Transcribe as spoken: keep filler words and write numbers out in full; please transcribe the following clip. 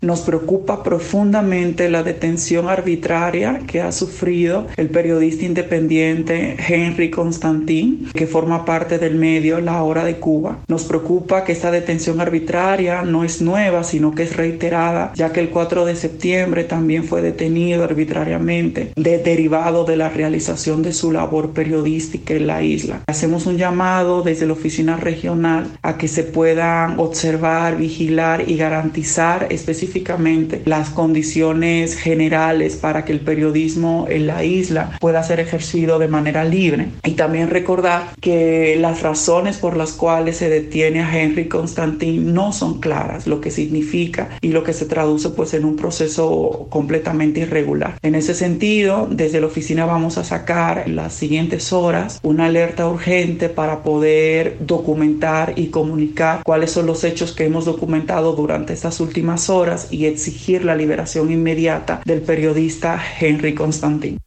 Nos preocupa profundamente la detención arbitraria que ha sufrido el periodista independiente Henry Constantin, que forma parte del medio La Hora de Cuba. Nos preocupa que esta detención arbitraria no es nueva, sino que es reiterada, ya que el cuatro de septiembre también fue detenido arbitrariamente, de, derivado de la realización de su labor periodística en la isla. Hacemos un llamado desde la oficina regional a que se puedan observar, vigilar y garantizar específicamente las condiciones generales para que el periodismo en la isla pueda ser ejercido de manera libre. Y también recordar que las razones por las cuales se detiene a Henry Constantin no son claras, lo que significa y lo que se traduce pues en un proceso completamente irregular. En ese sentido, desde la oficina vamos a sacar en las siguientes horas una alerta urgente para poder documentar y comunicar cuáles son los hechos que hemos documentado durante estas últimas horas y exigir la liberación inmediata del periodista Henry Constantin.